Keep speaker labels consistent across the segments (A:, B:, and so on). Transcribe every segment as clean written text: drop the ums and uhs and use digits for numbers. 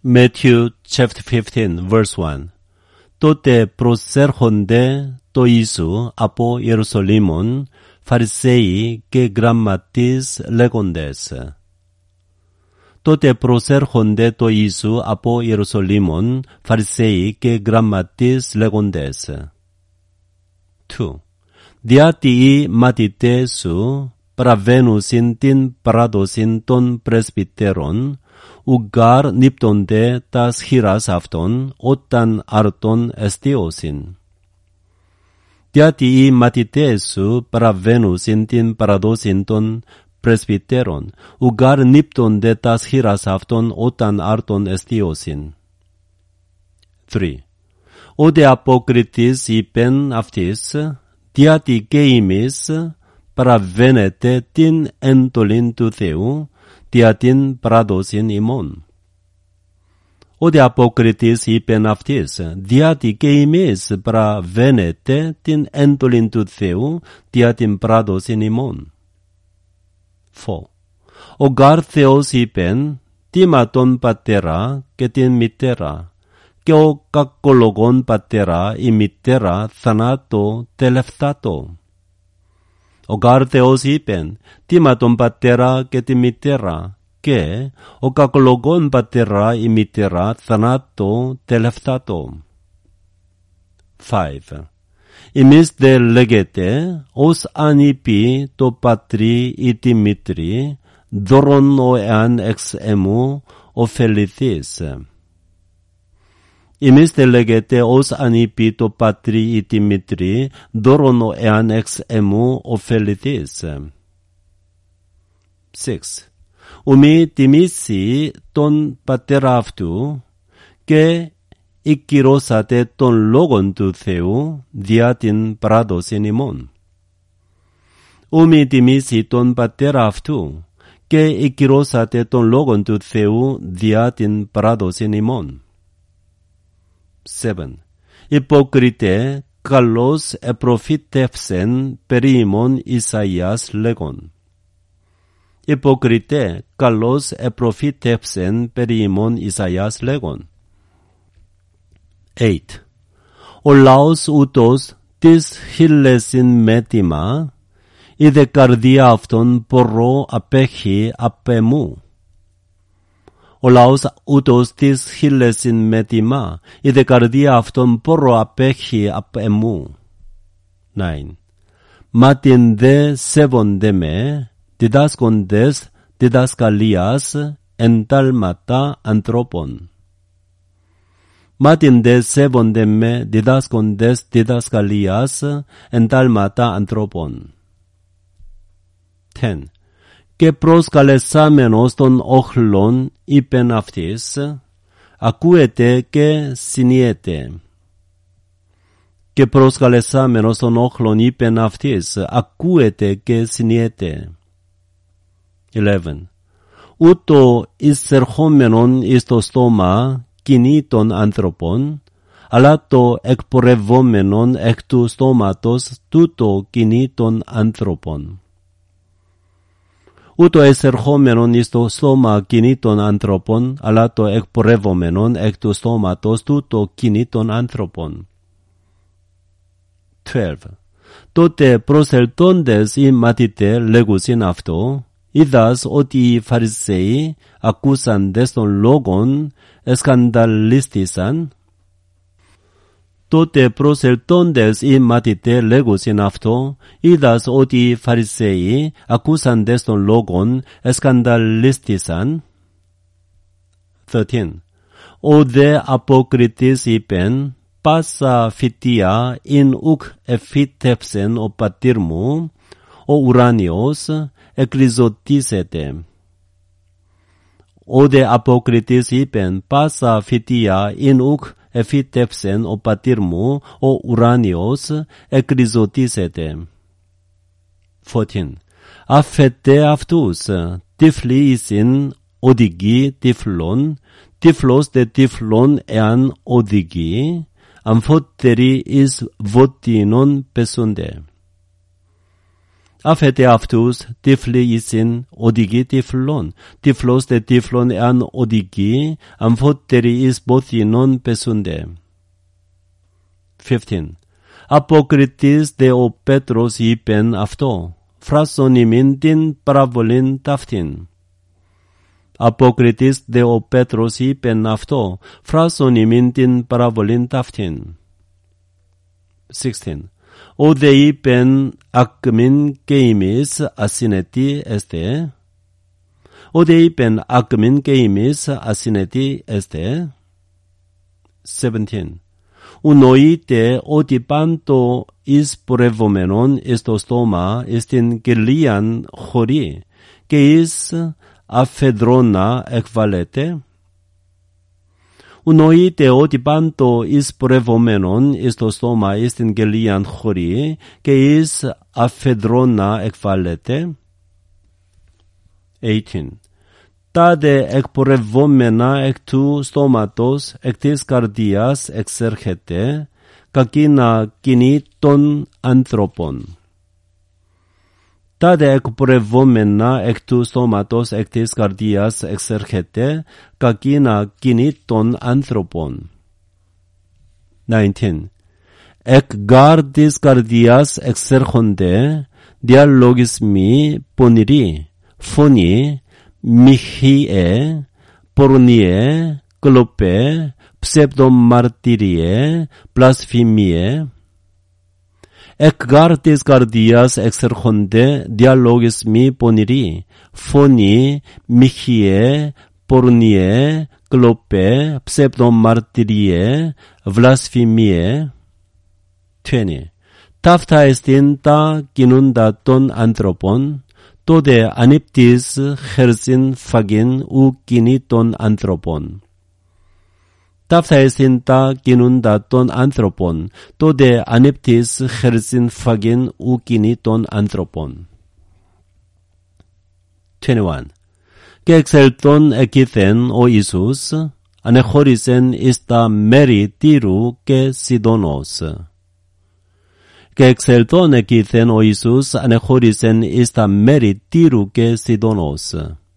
A: Matthew chapter 15 verse 1. τότε προσέρχονται το Ιησού από Ιερουσαλήμων Φαρισαίοι και γραμματείς λέγοντες. τότε προσέρχονται το Ιησού από Ιερουσαλήμων Φαρισαίοι και γραμματείς λέγοντες. 2. διότι οι μαθητές σου παραβαίνουσιν την παράδοσιν των πρεσβυτέρων, ουγγάρ νύπτονται τας χειράς αυτών όταν αρτών εστίωσιν. διότι οι μαθητές σου παραβαίνουσιν την παράδοσιν των πρεσβυτέρων, ουγγάρ νύπτονται τας χειράς αυτών όταν αρτών εστίωσιν. 3. ο δε αποκριτής είπεν αυτοίς, διότι και εμείς παραβαίνετε την εντολήν του Θεού, δια την παράδοσιν ημών. ο δε αποκριτής είπεν αυτοίς, διότι και εμείς παραβαίνετε την εντολήν του Θεού, δια την παράδοσιν ημών. 4. ο γάρ Θεός είπεν, τιμά τον πατέρα και την μητέρα, και ο κακολογών πατέρα η μητέρα θανάτω τελευτάτω. ο γάρ Θεός είπεν, τιμά τον πατέρα και τη μητέρα, και ο κακολογών πατέρα η μητέρα θανάτω τελευτάτω. 5. εμείς δε λέγεται, ως αν είπε το πατρί ή τη μήτρη, δώρον ο εάν εξ εμού ωφεληθείς. εμείς δε λέγεται, ως αν είπε το πατρί ή τη μήτρη, δώρον ο εάν εξ εμού ωφεληθείς. 6. ουμή τιμήσει τον πατέρα αυτού, και εκκυρώσατε τον λόγον του Θεού, δια την παράδοσιν ημών. ουμή τιμήσει τον πατέρα αυτού, και εκκυρώσατε τον λόγον του Θεού, δια την παράδοσιν ημών. 7. υποκρίτε, καλώς επροφήτευσεν περί ημών Ισαΐας λέγον. υποκρίτε, καλώς επροφήτευσεν περί ημών Ισαΐας λέγον. 8. ο λαός ούτως της χείλεσιν μέτημα, η δε καρδία αυτών πορώ απέχει απ' εμού. ο λαός ούτως της χείλεσιν μέτημα, η δε καρδία αυτών πορώ απέχει απ' εμού. 9. μα την δε σέβονται με, διδάσκοντες διδασκαλίας εντάλματα ανθρώπων. μα την δε σέβονται με, διδάσκοντες διδασκαλίας εντάλματα ανθρώπων. 10. και προσκαλεσάμενος των όχλων είπεν αυτοίς, ακούετε και συνιέτε. και προσκαλεσάμενος των όχλων είπεν αυτοίς, ακούετε και συνιέτε. 11. ούτω εισερχόμενον εις το στόμα κοινή των άνθρωπων, αλλά το εκπορευόμενον εκ του στόματος τούτο κοινή των άνθρωπων. ούτω εισερχόμενον εις το στόμα κοινή των άνθρωπων, αλλά το εκπορευόμενον εκ του στόματος τούτο κοινή των άνθρωπων. 12. τότε προσελτώντες οι μαθητές λέγουσιν αυτό, είδας ότι οι Φαρισαίοι ακούσαντες των λόγων εσκανδαλίστησαν. τότε προσελτώντες οι μαθητές λέγουσιν αυτό, είδας ότι οι Φαρισαίοι ακούσαντες των λόγων εσκανδαλίστησαν. 13. ο δε αποκριτής είπεν, πάσα φυτεία ειν ουκ εφύτευσεν ο πατήρ μου, ο ουράνιος, εκριζωτήσεται. ο δε αποκριτής είπεν, πάσα φυτεία ειν ουκ εφύτευσεν ο πατήρ μου, ο ουράνιος, εκριζωτήσεται. 14. αφέτε αυτούς, τύφλοι εισιν οδηγεί τύφλων, τύφλος δε τύφλων εάν οδηγεί, αμφότεροι εις βοτίνων πεσούνται. Αφέτε αυτούς τύφλοι εισιν οδηγοί τύφλων, τύφλος δε τύφλων εάν οδηγεί, αμφότεροι εις ποθήνων πεσούνται. 15. Αποκριτής δε ο Πέτρος είπεν αυτό, φράσον ημίν την παραβολήν ταύτην. Αποκριτής δε ο Πέτρος είπεν αυτό, φράσον ημίν την παραβολήν ταύτην. 16. Ο δε είπεν ακμήν και ημείς ασυνετοί εστε. Ο δε είπεν ακμήν και ημείς ασυνετοί εστε. 17. Ουνοείται ότι πάντο εις πορευομένον εις το στόμα εις την κυλίαν χωρί και εις αφεδρώνα εκβάλλεται. Ουνοείται ότι πάντο εις πορευομένον εις το στόμα εις την κυλίαν χωρί και εις αφεδρώνα εκβάλλεται. 18. Τάδε εκπορευόμενα εκ του στόματος, εκ της καρδίας εξέρχεται, κακίνα κοινή των ανθρώπων. Τάδε εκπορευόμενα εκ του στόματος, εκ της καρδίας εξέρχεται, κακίνα κοινή των ανθρώπων. 19. Εκ γάρ της καρδίας εξέρχονται διαλογισμοί πονηροί, φωνή, μοιχείε, πορνίε, κλοπέ, ψευδομαρτυρίε, πλασφημίε. Εκ γάρ της καρδίας εξέρχονται διαλογισμοί πονηροί, φωνή, μοιχείε, πορνίε, κλοπέ, ψευδομαρτυρίε, βλασφημίε. 20. Ταύτα εστίν τα κινούντα των ανθρώπων, τότε ανύπτης χέρσιν φαγήν ου κοινή των ανθρώπων. Ταύτα εστίν τα κινούντα των ανθρώπων, τότε ανύπτης χέρσιν φαγήν ου κοινή των ανθρώπων. 21. Και εξελτών εκείθεν ο Ιησούς, ανεχώρησεν εις τα μέρη Τύρου και Σιδωνός. Και εξελτών εκείθεν ο Ιησούς ανεχώρησεν εις τα μέρη Τύρου και Σιδωνός.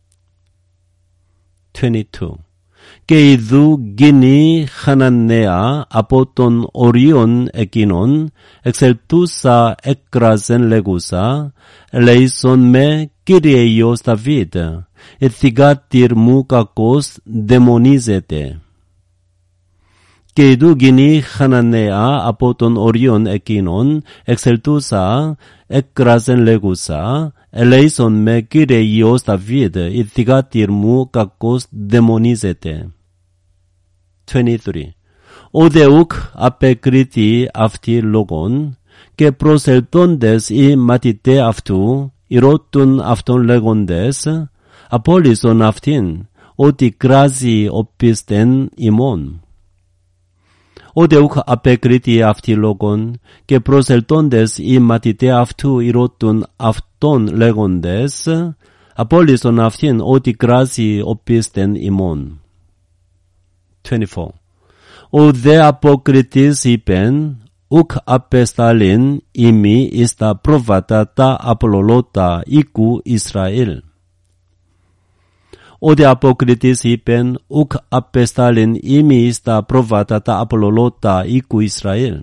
A: 22. Και ιδού γίνει Χαναναία από των ορίων εκείνων, εξελτούσα έκραζεν λέγουσα, ελέησον με Κύριε Υιός Δαβίδ, η θυγάτηρ μου κακός δαιμονίζεται. Και ιδού γίνει Χαναναία από των ορίων εκείνων, εξελτούσα έκραζεν λέγουσα, ελέησον με Κύριε Υιός Δαβίδ, η θυγάτηρ μου κακώς δαιμονίζεται. 23. Ο δε ουκ απεκρίθη αυτή λόγον, και προσελτώντες οι μαθηταί αυτού, ηρώτουν αυτόν λέγοντες, απόλυσον αυτήν, ότι κράζει ο πίστεν ημών. Ο δε ουκ απεκρίθη αυτή λόγον, και προσελτώντες οι μαθηταί αυτού ηρώτουν αυτόν λέγοντες, απόλυσον αυτήν, ότι κράζει ο πίστεν ημών. 24. Ο δε αποκριτής είπεν, ουκ απεσταλήν ημί εις τα πρόβατα τα απολολότα οίκου Ισραήλ. Ο δε αποκριτής είπεν, ουκ απεσταλήν ημί εις τα πρόβατα τα απολολότα οίκου Ισραήλ.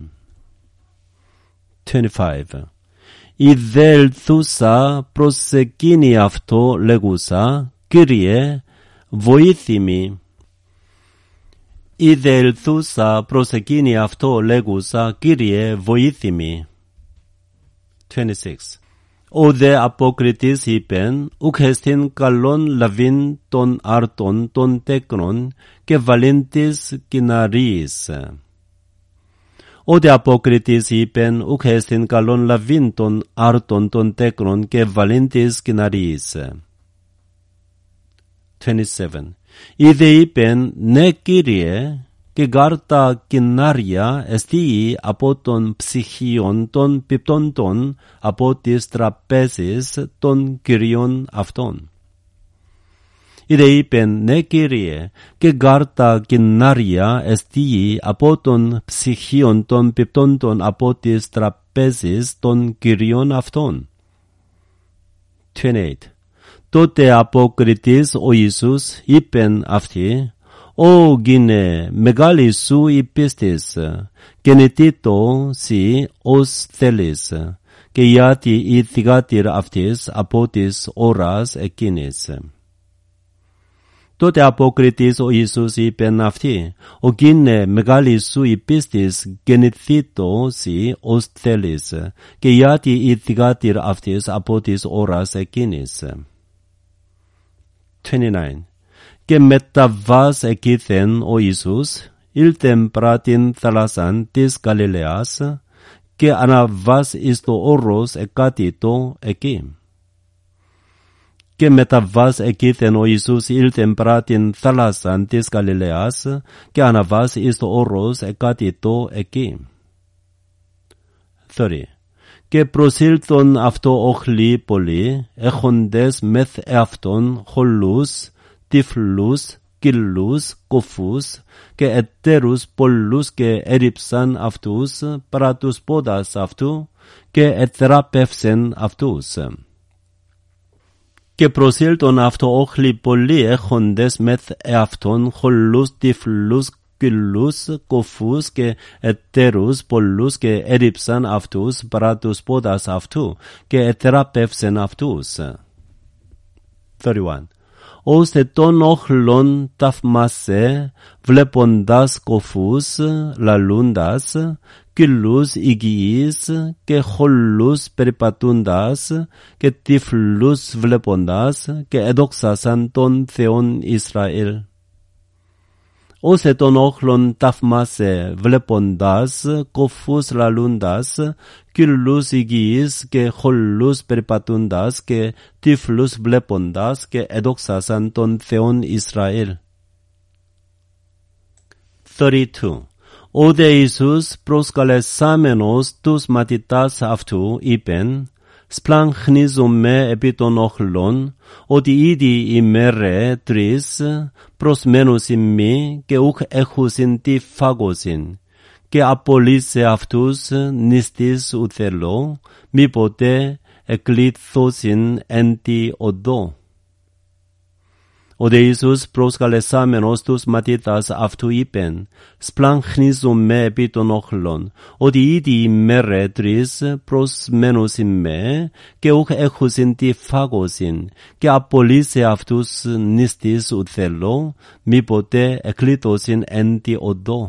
A: 25. Η δε ελθούσα προσεκίνη αυτό λέγουσα, Κύριε, βοήθημι. Η δε ελθούσα προσεκίνη αυτό λέγουσα, Κύριε, βοήθημι. 26. Ο δε αποκριτής είπεν, ουκ εστίν καλόν λαβήν των άρτων των τέκνων και βαλήν της κοιναρίες. Ο δε αποκριτής είπεν, ουκ εστίν καλόν λαβήν των άρτων των τέκνων και βαλήν της κοιναρίες. 27. Είδε είπεν, ναι Κύριε, και γάρ τα κοινάρια εστίοι από των ψυχίων των πιπτόντων από τις τραπέζεις των Κυρίων αυτών. Είδε είπεν, ναι Κύριε, και γάρ τα κοινάρια εστίοι από των ψυχίων των πιπτόντων από τις τραπέζεις των Κυρίων αυτών. 28. Τότε αποκριτής ο Ιησούς είπεν αυτή, «Ω γυναί, μεγάλη σου η πίστης, γεννητήτω σοι ως θέλεις, και γιατί η θυγάτηρ αυτής από της ώρας εκείνης». Τότε αποκριτής ο Ιησούς είπεν αυτή, «Ο γυναί, μεγάλη σου η πίστης, γεννητήτω σοι ως θέλεις, και γιατί η θυγάτηρ αυτής από της ώρας εκείνης». 29. Και μεταβάς εκείθεν ο Ιησούς, ήλθεν πράτην θάλασσαν της Γαλιλαίας, και αναβάς εις το όρος εκάτητο εκεί. Και μεταβάς εκείθεν ο Ιησούς, ήλθεν πράτην θάλασσαν της Γαλιλαίας, και αναβάς εις το όρος εκάτητο εκεί. 30. Και προσήλθον αυτό όχλη πολλοί, έχοντες μεθ εαυτόν χωλούς, τυφλούς, κυλούς, κοφούς, και εταίρους πολλούς, και έριψαν αυτούς παρά τους πόδας αυτού, και εθεράπευσεν αυτούς. Και προσήλθον αυτό όχλη πολλοί, έχοντες μεθ εαυτόν χωλούς, τυφλούς, κυλούς, κοφούς, και εταίρους πολλούς, και έριψαν αυτούς παρά τους πόδας αυτού, και εθεράπευσεν αυτούς. 31. Ώστε των όχλων ταυμάσε, βλέποντας κοφούς, λαλούντας, κυλούς υγιείς, και χωλούς περιπατούντας, και τυφλούς βλέποντας, και εδόξασαν τον Θεόν Ισραήλ. Ώστε των όχλων ταυμάσε, βλέποντας κοφούς λαλούντας, κυλούς υγιείς, και χωλούς περιπατούντας, και τυφλούς βλέποντας, και εδόξασαν τον Θεόν Ισραήλ. 32. Ο δε Ιησούς προσκαλεσάμενος τους μαθητάς αυτού είπεν, σπλαχνίζομαι επί των όχλων, ότι ήδη ημέρε 3 προσμένους ημί, και ούχ έχουσιν τι φάγωσιν, και απολύσε αυτούς νηστής ουθελώ, μη ποτέ εκλήθωσιν εν τη οδό. Ο δε Ιησούς προσκαλεσάμενος τους μαθητάς αυτού είπεν, σπλαχνίζομαι επί των όχλων, ότι ήδη ημέρε 3 προσμένους ημέ, και ούχ έχουσιν τι φάγωσιν, και απολύσε αυτούς νηστής ουθελώ, μη ποτέ εκλήθωσιν εν τη οδό.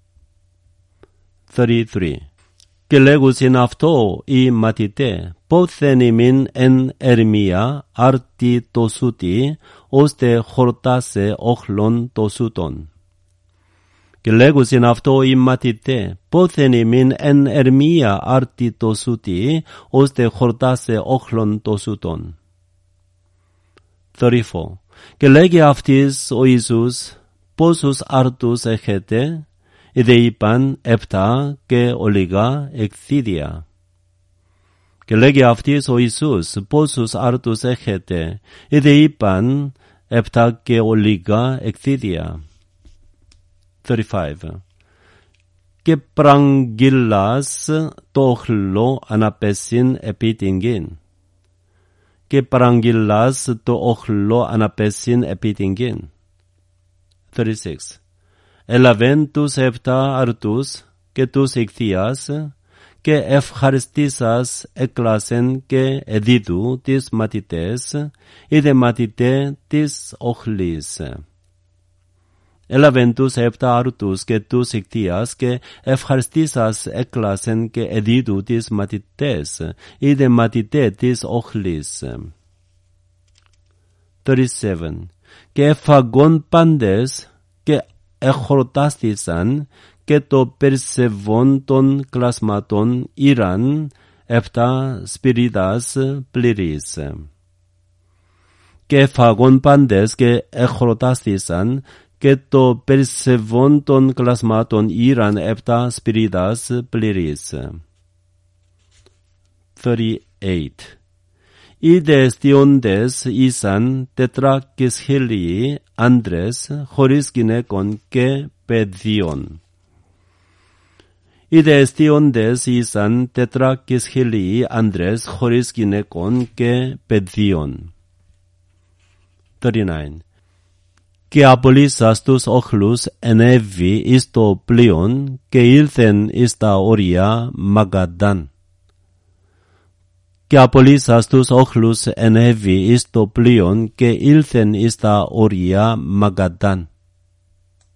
A: 33. Και λέγουσιν αυτό οι μαθητέ, πόθεν ημίν εν ερμία άρτη το σούτι, ώστε χορτάσε όχλον το σούτον. Και λέγουσιν αυτό οι μαθητέ, πόθεν ημίν εν ερμία άρτη το σούτι, ώστε χορτάσε όχλον το σούτον. 34. Και λέγει αυτής ο Ιησούς, πόσους άρτους έχετε? Είδε είπαν 7, και ολιγά εκθίδια. Και λέγει αυτής ο Ιησούς, πόσους άρτους έχετε? Είδε είπαν 7, και ολιγά εκθίδια. 35. Και παραγγείλας το όχλο αναπέσιν επί την γην. Και παραγγείλας το όχλο αναπέσιν επί την γην. 36. Έλαβεν τους 7 αρτούς και τους εκθείας, και ευχαριστήσας έκλασεν και εδίδου τις μαθητές, είδε μαθητέ της όχλης. Έλαβεν τους 7 αρτούς και τους εκθείας, και ευχαριστήσας έκλασεν και εδίδου τις μαθητές, είδε μαθητέ της όχλης. 37. Και εφαγών πάντες, και εχορτάστησαν, και το περσεβόν των κλασματών ήραν 7 σπυρίδας πληρείς. Και εφαγών πάντες, και εχορτάστησαν, και το περσεβόν των κλασμάτων ήραν 7 σπυρίδας πληρείς. 38. Είδε εστιόντες ήσαν 400 άντρες, χωρίς γυναίκων και παιδιών. ide estiondes isan tetrakis heli Andres horis ginekon ke pedion. 39. Que abolisas tus ochlus enevi isto plion, que ilthen ista oria magadan. Que abolisas tus ochlus enevi isto plion, que ilthen ista oria magadan.